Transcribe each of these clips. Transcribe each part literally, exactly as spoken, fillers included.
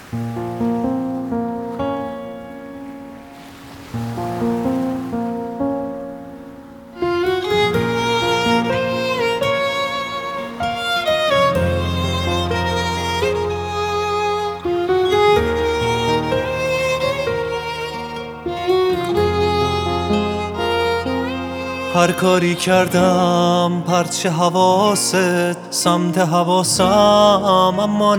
هر کاری کردم پرچه حواست سمت حواسم اما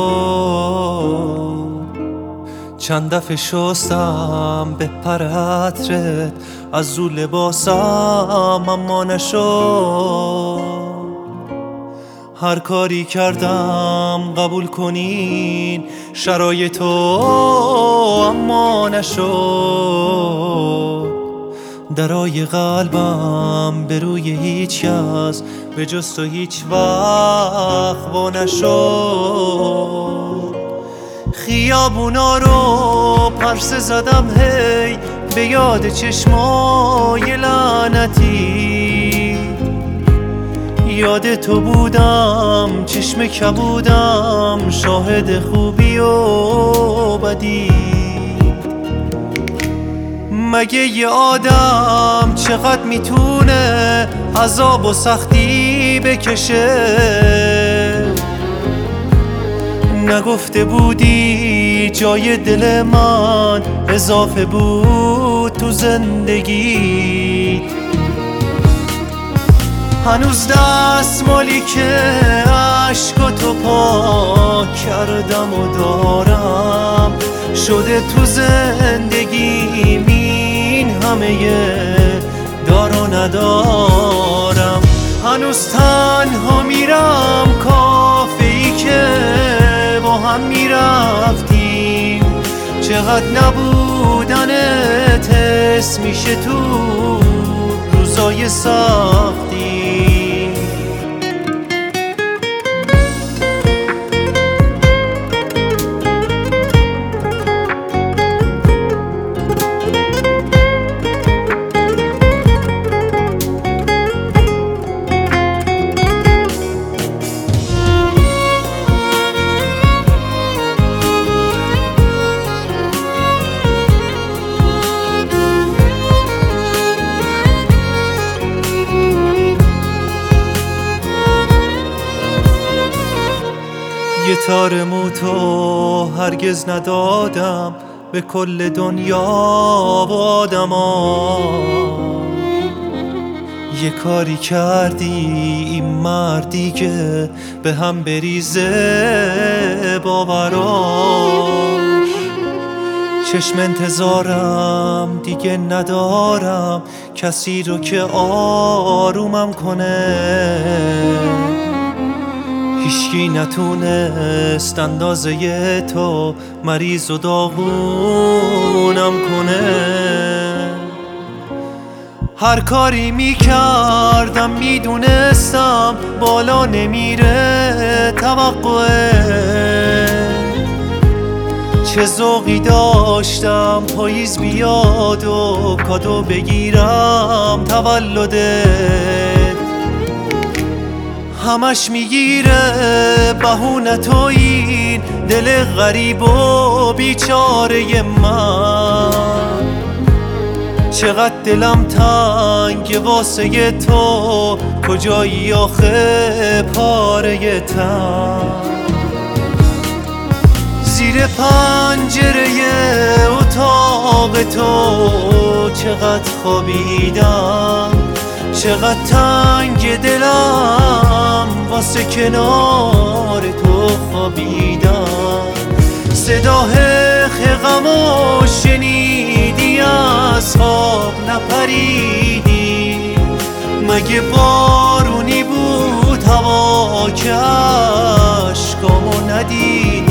نشد. چند دفعه شستم به پر عطرت از رو لباسم اما نشد. هر کاری کردم قبول کنین شرایطو اما نشد. درای قلبم به روی هیچ کس به جز تو هیچ وقت وا نشد. خیابونا رو پرسه زدم هی به یاد چشمای لعنتی. یاد تو بودم چشم کبودم شاهد خوبی و بدی. مگه یه آدم چقدر میتونه عذاب و سختی بکشه؟ نگفته بودی جای دل من اضافه بود تو زندگی. هنوز دستمالی که عشقاتو پاک کردم و دارم شده تو زندگیم این همه دار و ندارم. هنوز تنها میرم کافه ای که با هم میرفتیم. چقدر نبودنت حس میشه تو روزای سختی. یه تار موتو هرگز ندادم به کل دنیا و آدما. یه کاری کردی این مردی که به هم بریزه باوراش. چشم انتظارم دیگه ندارم کسی رو که آرومم کنه. هیچکی نتونست اندازه تو مریض و داغونم کنه. هر کاری میکردم میدونستم بالا نمیره توقعه. چه ذوقی داشتم پاییز بیاد و کادو بگیرم تولدت. همش میگیره بهونه تو این دل غریب و بیچاره من. چقدر دلم تنگ واسه تو کجایی آخه پاره تن. زیر پنجره اتاق تو چقدر خوابیدم. چقدر تنگ دلم واسه کنار تو خوابیدم. صدا غمو شنیدی از خواب نپریدی. مگه بارونی بود هوا که عشقامو ندیدی؟